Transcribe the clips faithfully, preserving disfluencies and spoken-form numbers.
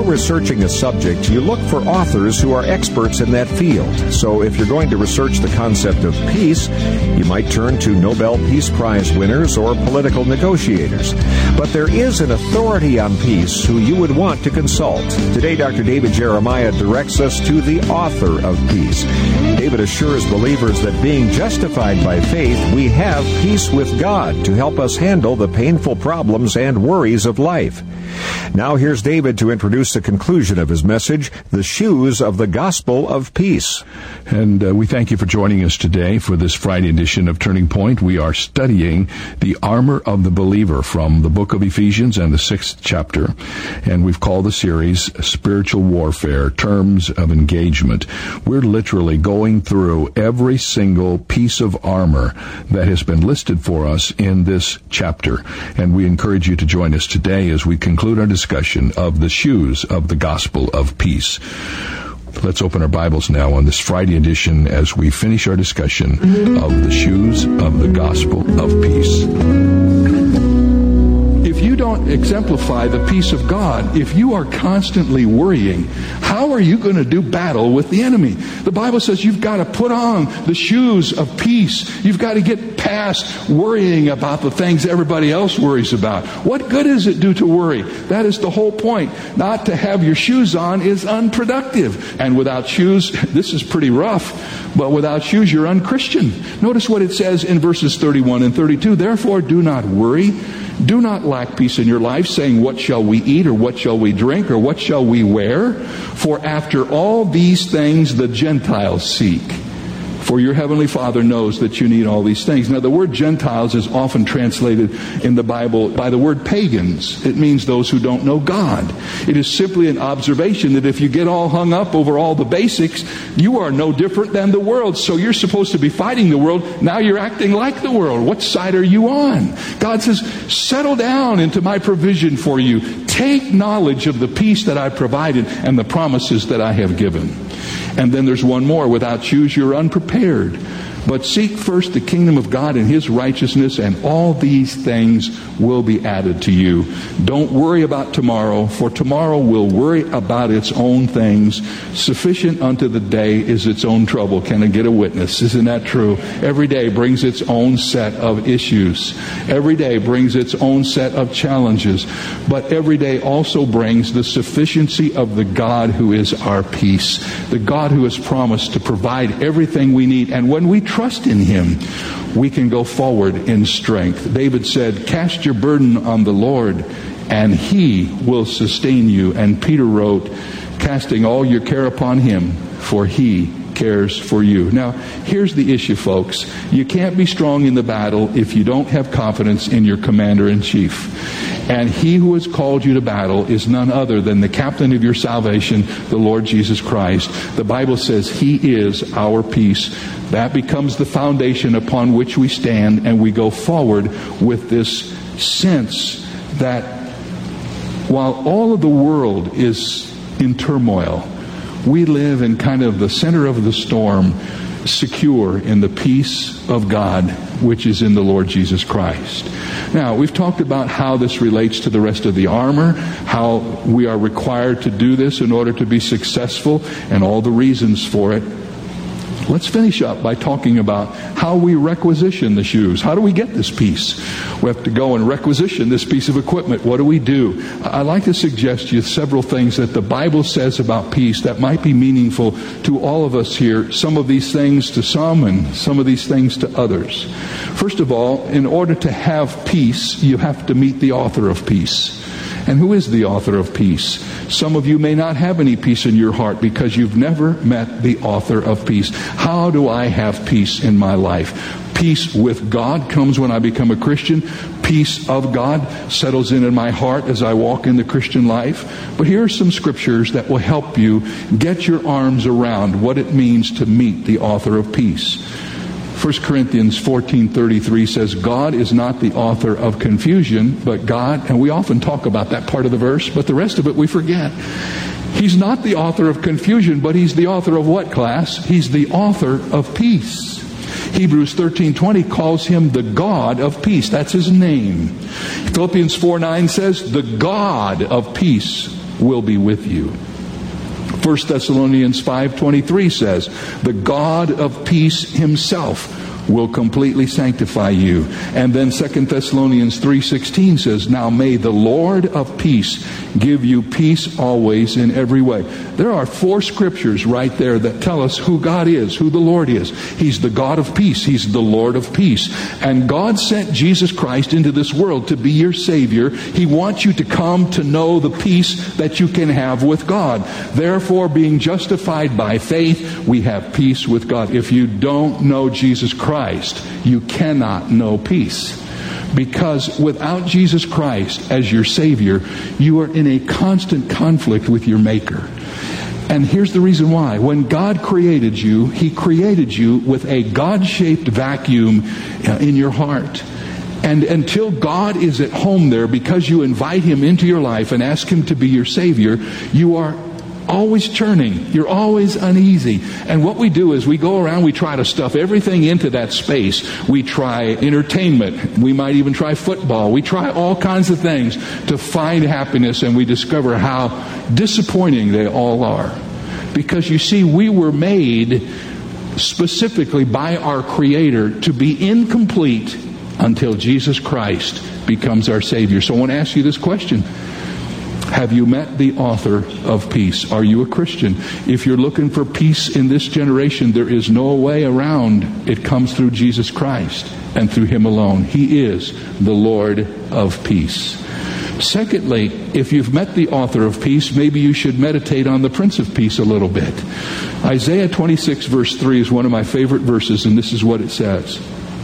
researching a subject, you look for authors who are experts in that field. So if you're going to research the concept of peace, you might turn to Nobel Peace Prize winners or political negotiators. But there is an authority on peace who you would want to consult. Today, Doctor David Jeremiah directs us to the author of peace. David assures believers that being justified by faith, we have peace with God to help us handle the painful problems and worries of life. Now here's David to introduce the conclusion of his message, The Shoes of the Gospel of Peace. And uh, we thank you for joining us today for this Friday edition of Turning Point. We are studying the armor of the believer from the book of Ephesians and the sixth chapter. And we've called the series Spiritual Warfare, Terms of Engagement. We're literally going through every single piece of armor that has been listed for us in this chapter. And we encourage you to join us today as we conclude our discussion of the shoes of the gospel of peace. Let's open our Bibles now on this Friday edition as we finish our discussion of the shoes of the gospel of peace. If you don't exemplify the peace of God, if you are constantly worrying, how are you going to do battle with the enemy? The Bible says you've got to put on the shoes of peace. You've got to get past worrying about the things everybody else worries about. What good does it do to worry? That is the whole point. Not to have your shoes on is unproductive. And without shoes, this is pretty rough, but without shoes, you're unchristian. Notice what it says in verses thirty-one and thirty-two. Therefore, do not worry. Do not lack peace in your life, saying, what shall we eat, or what shall we drink, or what shall we wear? For after all these things the Gentiles seek. For your heavenly Father knows that you need all these things. Now, the word Gentiles is often translated in the Bible by the word pagans. It means those who don't know God. It is simply an observation that if you get all hung up over all the basics, you are no different than the world. So you're supposed to be fighting the world. Now you're acting like the world. What side are you on? God says, settle down into my provision for you. Take knowledge of the peace that I provided and the promises that I have given. And then there's one more. Without shoes, you're unprepared. But seek first the kingdom of God and His righteousness, and all these things will be added to you. Don't worry about tomorrow, for tomorrow will worry about its own things. Sufficient unto the day is its own trouble. Can I get a witness? Isn't that true? Every day brings its own set of issues. Every day brings its own set of challenges. But every day also brings the sufficiency of the God who is our peace. The God who has promised to provide everything we need. And when we trust in Him, we can go forward in strength. David said, cast your burden on the Lord, and He will sustain you. And Peter wrote, casting all your care upon Him, for He cares for you. Now, here's the issue, folks. You can't be strong in the battle if you don't have confidence in your commander-in-chief. And He who has called you to battle is none other than the captain of your salvation, the Lord Jesus Christ. The Bible says He is our peace. That becomes the foundation upon which we stand, and we go forward with this sense that while all of the world is in turmoil, we live in kind of the center of the storm, secure in the peace of God, which is in the Lord Jesus Christ. Now, we've talked about how this relates to the rest of the armor, how we are required to do this in order to be successful, and all the reasons for it. Let's finish up by talking about how we requisition the shoes. How do we get this piece? We have to go and requisition this piece of equipment. What do we do? I'd like to suggest to you several things that the Bible says about peace that might be meaningful to all of us here. Some of these things to some and some of these things to others. First of all, in order to have peace, you have to meet the author of peace. And who is the author of peace? Some of you may not have any peace in your heart because you've never met the author of peace. How do I have peace in my life? Peace with God comes when I become a Christian. Peace of God settles in in my heart as I walk in the Christian life. But here are some scriptures that will help you get your arms around what it means to meet the author of peace. First Corinthians fourteen thirty-three says, God is not the author of confusion, but God, and we often talk about that part of the verse, but the rest of it we forget. He's not the author of confusion, but He's the author of what, class? He's the author of peace. Hebrews thirteen twenty calls Him the God of peace. That's His name. Philippians four nine says, the God of peace will be with you. First Thessalonians five twenty-three says, the God of peace himself will completely sanctify you. And then Second Thessalonians three sixteen says, now may the Lord of peace give you peace always in every way. There are four scriptures right there that tell us who God is, who the Lord is. He's the God of peace. He's the Lord of peace. And God sent Jesus Christ into this world to be your Savior. He wants you to come to know the peace that you can have with God. Therefore, being justified by faith, we have peace with God. If you don't know Jesus Christ, you cannot know peace. Because without Jesus Christ as your Savior, you are in a constant conflict with your Maker. And here's the reason why. When God created you, He created you with a God-shaped vacuum in your heart. And until God is at home there, because you invite Him into your life and ask Him to be your Savior, you are always churning. You're always uneasy. And what we do is we go around, we try to stuff everything into that space. We try entertainment. We might even try football. We try all kinds of things to find happiness, and we discover how disappointing they all are. Because you see, we were made specifically by our Creator to be incomplete until Jesus Christ becomes our Savior. So I want to ask you this question. Have you met the author of peace? Are you a Christian? If you're looking for peace in this generation, there is no way around. It comes through Jesus Christ and through Him alone. He is the Lord of peace. Secondly, if you've met the author of peace, maybe you should meditate on the Prince of Peace a little bit. Isaiah twenty-six verse three is one of my favorite verses, and this is what it says.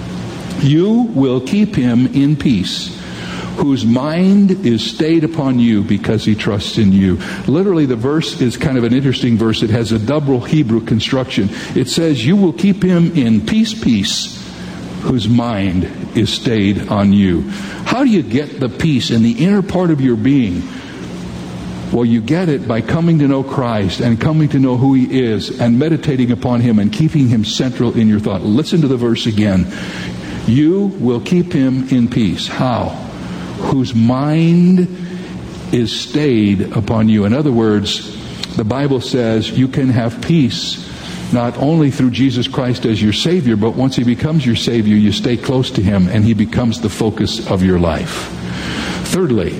You will keep him in peace, whose mind is stayed upon you because he trusts in you. Literally, the verse is kind of an interesting verse. It has a double Hebrew construction. It says, you will keep him in peace, peace, whose mind is stayed on you. How do you get the peace in the inner part of your being? Well, you get it by coming to know Christ and coming to know who He is and meditating upon Him and keeping Him central in your thought. Listen to the verse again. You will keep him in peace. How? Whose mind is stayed upon you. In other words, the Bible says you can have peace not only through Jesus Christ as your Savior, but once He becomes your Savior, you stay close to Him and He becomes the focus of your life. Thirdly,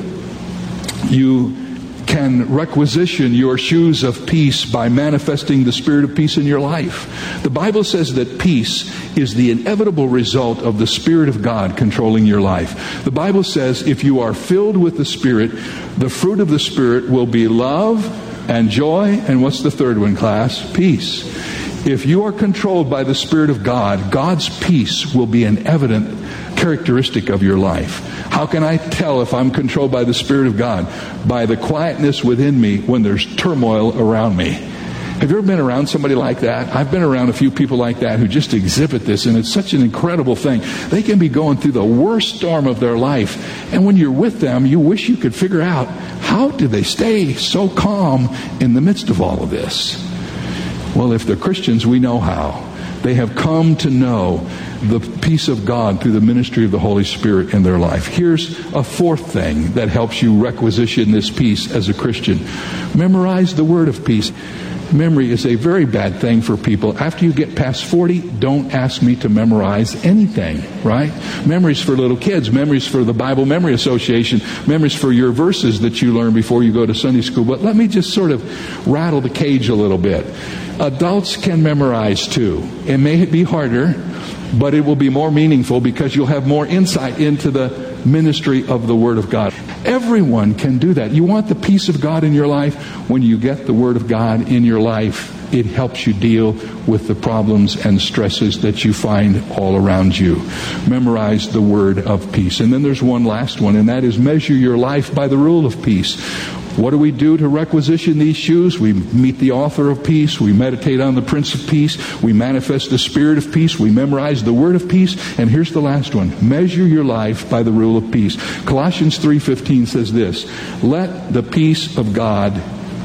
you can requisition your shoes of peace by manifesting the Spirit of peace in your life. The Bible says that peace is the inevitable result of the Spirit of God controlling your life. The Bible says if you are filled with the Spirit, the fruit of the Spirit will be love and joy, and what's the third one, class? Peace. If you are controlled by the Spirit of God, God's peace will be an evident characteristic of your life. How can I tell if I'm controlled by the Spirit of God? By the quietness within me when there's turmoil around me. Have you ever been around somebody like that? I've been around a few people like that who just exhibit this, and it's such an incredible thing. They can be going through the worst storm of their life, and when you're with them, you wish you could figure out, how do they stay so calm in the midst of all of this? Well, if they're Christians, we know how. They have come to know the peace of God through the ministry of the Holy Spirit in their life. Here's a fourth thing that helps you requisition this peace as a Christian. Memorize the word of peace. Memory is a very bad thing for people. After you get past forty, don't ask me to memorize anything, right? Memories for little kids, memories for the Bible Memory Association, memories for your verses that you learn before you go to Sunday school. But let me just sort of rattle the cage a little bit. Adults can memorize too. It may be harder, but it will be more meaningful because you'll have more insight into the ministry of the Word of God. Everyone can do that. You want the peace of God in your life? When you get the Word of God in your life, it helps you deal with the problems and stresses that you find all around you. Memorize the word of peace. And then there's one last one, and that is measure your life by the rule of peace. What do we do to requisition these shoes? We meet the author of peace. We meditate on the Prince of Peace. We manifest the Spirit of peace. We memorize the word of peace. And here's the last one. Measure your life by the rule of peace. Colossians three fifteen says this, let the peace of God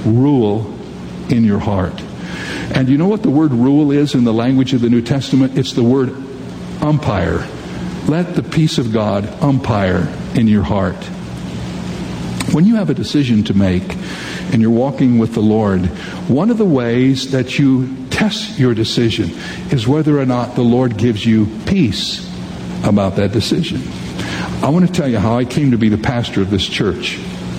rule in your heart. And you know what the word rule is in the language of the New Testament? It's the word umpire. Let the peace of God umpire in your heart. When you have a decision to make, and you're walking with the Lord, one of the ways that you test your decision is whether or not the Lord gives you peace about that decision. I want to tell you how I came to be the pastor of this church.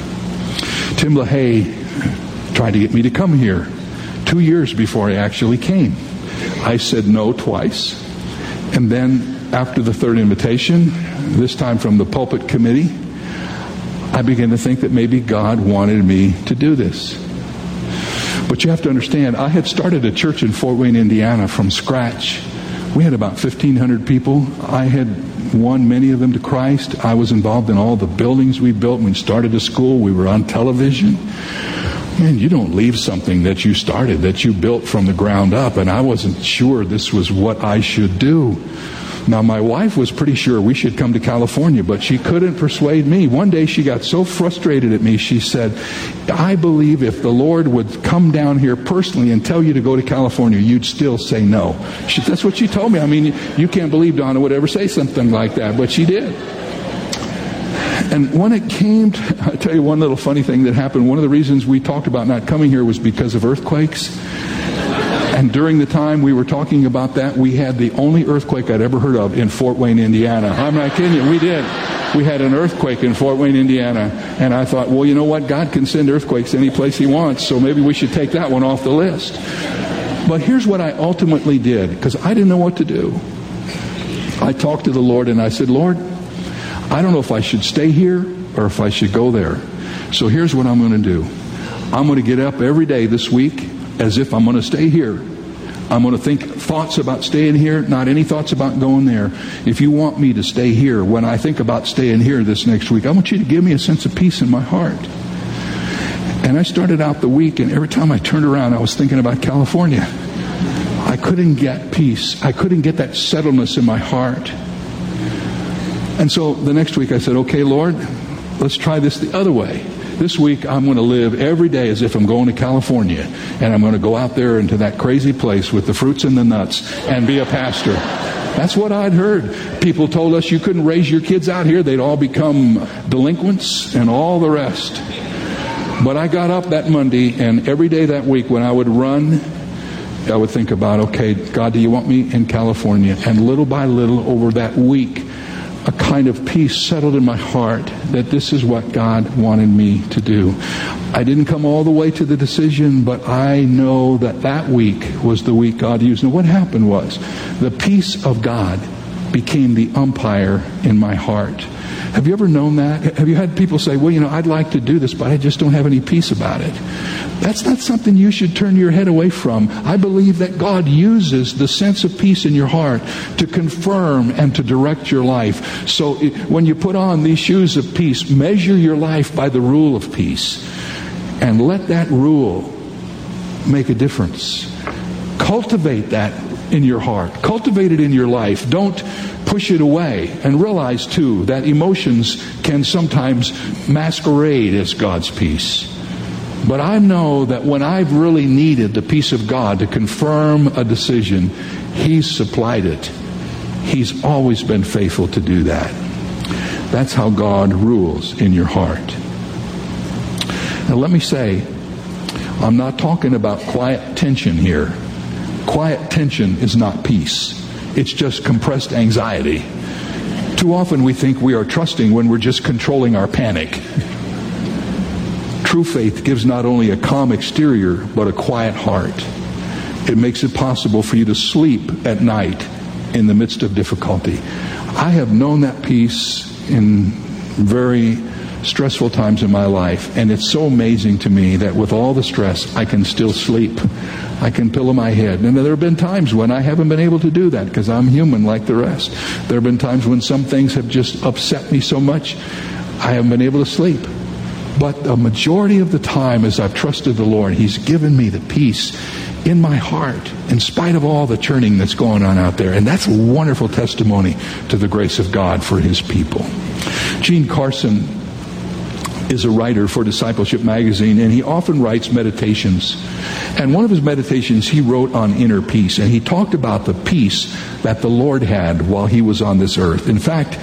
Tim LaHaye tried to get me to come here two years before I actually came. I said no twice. And then after the third invitation, this time from the pulpit committee, I began to think that maybe God wanted me to do this. But you have to understand, I had started a church in Fort Wayne, Indiana from scratch. We had about fifteen hundred people. I had won many of them to Christ. I was involved in all the buildings we built. When we started a school, we were on television. Man, you don't leave something that you started, that you built from the ground up. And I wasn't sure this was what I should do. Now, my wife was pretty sure we should come to California, but she couldn't persuade me. One day she got so frustrated at me, she said, I believe if the Lord would come down here personally and tell you to go to California, you'd still say no. She, that's what she told me. I mean, you can't believe Donna would ever say something like that, but she did. And when it came to, I'll tell you one little funny thing that happened. One of the reasons we talked about not coming here was because of earthquakes. And during the time we were talking about that, we had the only earthquake I'd ever heard of in Fort Wayne, Indiana. I'm not kidding you. We did. We had an earthquake in Fort Wayne, Indiana. And I thought, well, you know what? God can send earthquakes any place He wants, so maybe we should take that one off the list. But here's what I ultimately did, because I didn't know what to do. I talked to the Lord and I said, Lord, I don't know if I should stay here or if I should go there. So here's what I'm going to do. I'm going to get up every day this week as if I'm going to stay here. I'm going to think thoughts about staying here, not any thoughts about going there. If you want me to stay here, when I think about staying here this next week, I want you to give me a sense of peace in my heart. And I started out the week, and every time I turned around, I was thinking about California. I couldn't get peace. I couldn't get that settledness in my heart. And so the next week I said, okay, Lord, let's try this the other way. This week I'm going to live every day as if I'm going to California, and I'm going to go out there into that crazy place with the fruits and the nuts and be a pastor. That's what I'd heard. People told us you couldn't raise your kids out here. They'd all become delinquents and all the rest. But I got up that Monday, and every day that week when I would run, I would think about, okay, God, do you want me in California? And little by little over that week, a kind of peace settled in my heart that this is what God wanted me to do. I didn't come all the way to the decision, but I know that that week was the week God used. And what happened was the peace of God became the umpire in my heart. Have you ever known that? Have you had people say, well, you know, I'd like to do this, but I just don't have any peace about it? That's not something you should turn your head away from. I believe that God uses the sense of peace in your heart to confirm and to direct your life. So it, when you put on these shoes of peace, measure your life by the rule of peace. And let that rule make a difference. Cultivate that in your heart. Cultivate it in your life. Don't push it away. And realize, too, that emotions can sometimes masquerade as God's peace. But I know that when I've really needed the peace of God to confirm a decision, He's supplied it. He's always been faithful to do that. That's how God rules in your heart. Now let me say, I'm not talking about quiet tension here. Quiet tension is not peace. It's just compressed anxiety. Too often we think we are trusting when we're just controlling our panic. True faith gives not only a calm exterior, but a quiet heart. It makes it possible for you to sleep at night in the midst of difficulty. I have known that peace in very stressful times in my life, and it's so amazing to me that with all the stress, I can still sleep. I can pillow my head. And there have been times when I haven't been able to do that because I'm human like the rest. There have been times when some things have just upset me so much, I haven't been able to sleep. But the majority of the time, as I've trusted the Lord, He's given me the peace in my heart, in spite of all the churning that's going on out there. And that's a wonderful testimony to the grace of God for His people. Gene Carson is a writer for Discipleship Magazine, and he often writes meditations. And one of his meditations he wrote on inner peace, and he talked about the peace that the Lord had while He was on this earth. In fact,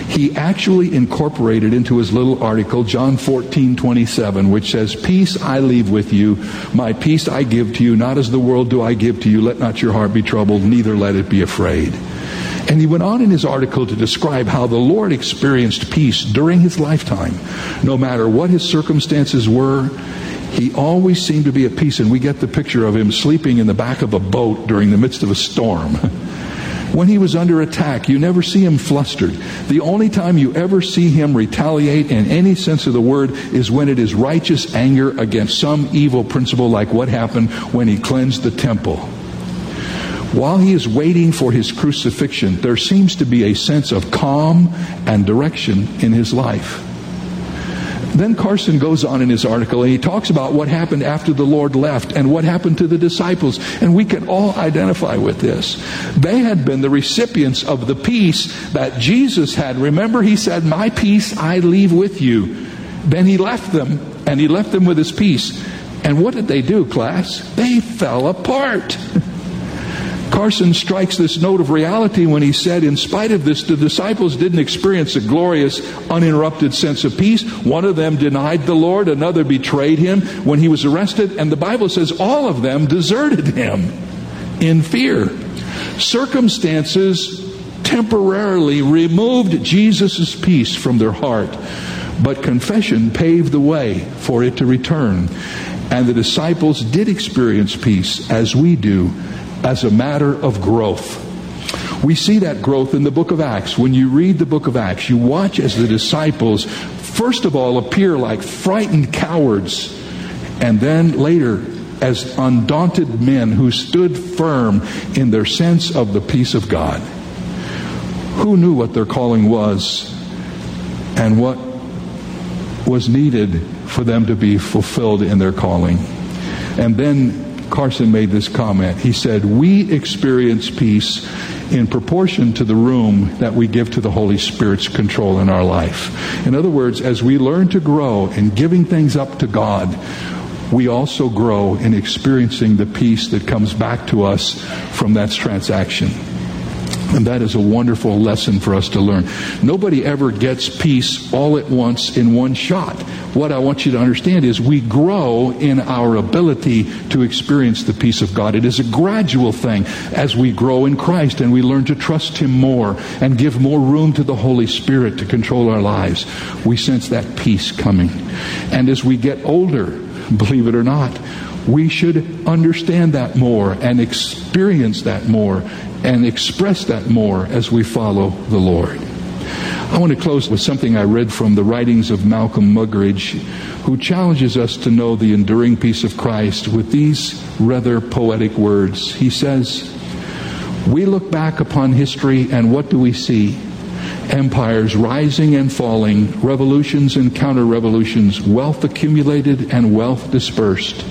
he actually incorporated into his little article John fourteen twenty-seven, which says, "Peace I leave with you, my peace I give to you, not as the world do I give to you. Let not your heart be troubled, neither let it be afraid." And he went on in his article to describe how the Lord experienced peace during his lifetime. No matter what his circumstances were, he always seemed to be at peace. And we get the picture of him sleeping in the back of a boat during the midst of a storm. When he was under attack, you never see him flustered. The only time you ever see him retaliate in any sense of the word is when it is righteous anger against some evil principle, like what happened when he cleansed the temple. While he is waiting for his crucifixion, there seems to be a sense of calm and direction in his life. Then Carson goes on in his article and he talks about what happened after the Lord left and what happened to the disciples. And we can all identify with this. They had been the recipients of the peace that Jesus had. Remember, he said, "My peace I leave with you." Then he left them, and he left them with his peace. And what did they do, class? They fell apart. Carson strikes this note of reality when he said, in spite of this, the disciples didn't experience a glorious, uninterrupted sense of peace. One of them denied the Lord, another betrayed him when he was arrested, and the Bible says all of them deserted him in fear. Circumstances temporarily removed Jesus' peace from their heart, but confession paved the way for it to return. And the disciples did experience peace, as we do, as a matter of growth. We see that growth in the book of Acts. When you read the book of Acts, you watch as the disciples, first of all, appear like frightened cowards, and then later as undaunted men who stood firm in their sense of the peace of God. Who knew what their calling was and what was needed for them to be fulfilled in their calling? And then Carson made this comment. He said, "We experience peace in proportion to the room that we give to the Holy Spirit's control in our life." In other words, as we learn to grow in giving things up to God, we also grow in experiencing the peace that comes back to us from that transaction. And that is a wonderful lesson for us to learn. Nobody ever gets peace all at once in one shot. What I want you to understand is we grow in our ability to experience the peace of God. It is a gradual thing as we grow in Christ and we learn to trust Him more and give more room to the Holy Spirit to control our lives. We sense that peace coming. And as we get older, believe it or not, we should understand that more and experience that more and express that more as we follow the Lord. I want to close with something I read from the writings of Malcolm Muggeridge, who challenges us to know the enduring peace of Christ with these rather poetic words. He says, "We look back upon history and what do we see? Empires rising and falling, revolutions and counter-revolutions, wealth accumulated and wealth dispersed.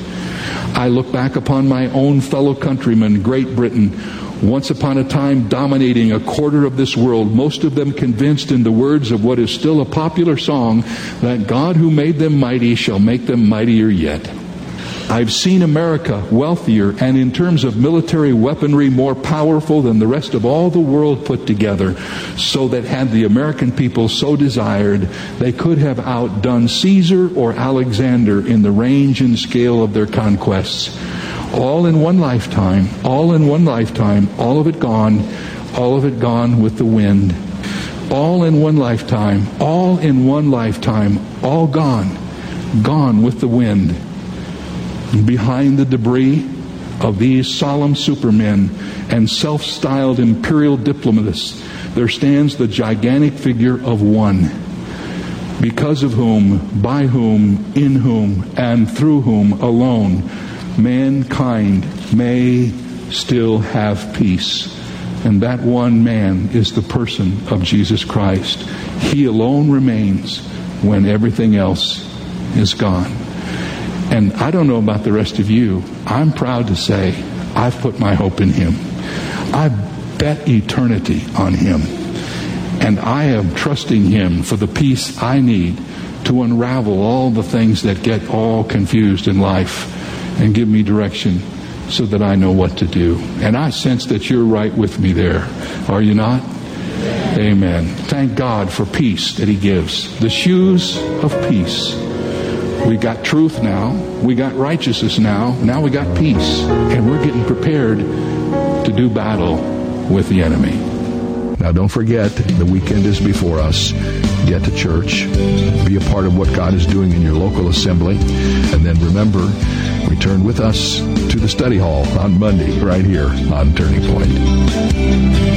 I look back upon my own fellow countrymen, Great Britain, once upon a time dominating a quarter of this world, most of them convinced in the words of what is still a popular song, that God who made them mighty shall make them mightier yet. I've seen America wealthier and in terms of military weaponry more powerful than the rest of all the world put together, so that had the American people so desired, they could have outdone Caesar or Alexander in the range and scale of their conquests. All in one lifetime, all in one lifetime, all of it gone, all of it gone with the wind. All in one lifetime, all in one lifetime, all gone, gone with the wind. Behind the debris of these solemn supermen and self-styled imperial diplomatists, there stands the gigantic figure of one, because of whom, by whom, in whom, and through whom alone mankind may still have peace. And that one man is the person of Jesus Christ. He alone remains when everything else is gone. And I don't know about the rest of you. I'm proud to say I've put my hope in Him. I bet eternity on Him. And I am trusting Him for the peace I need to unravel all the things that get all confused in life and give me direction so that I know what to do. And I sense that you're right with me there. Are you not? Amen. Thank thank God for peace that He gives. The shoes of peace. We got truth now. We got righteousness now. Now we got peace. And we're getting prepared to do battle with the enemy. Now don't forget, the weekend is before us. Get to church. Be a part of what God is doing in your local assembly. And then remember, return with us to the study hall on Monday right here on Turning Point.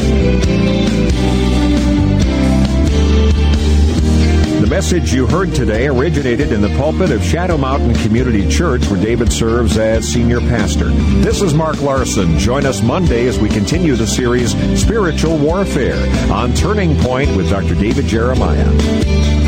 The message you heard today originated in the pulpit of Shadow Mountain Community Church, where David serves as senior pastor. This is Mark Larson. Join us Monday as we continue the series Spiritual Warfare on Turning Point with Doctor David Jeremiah.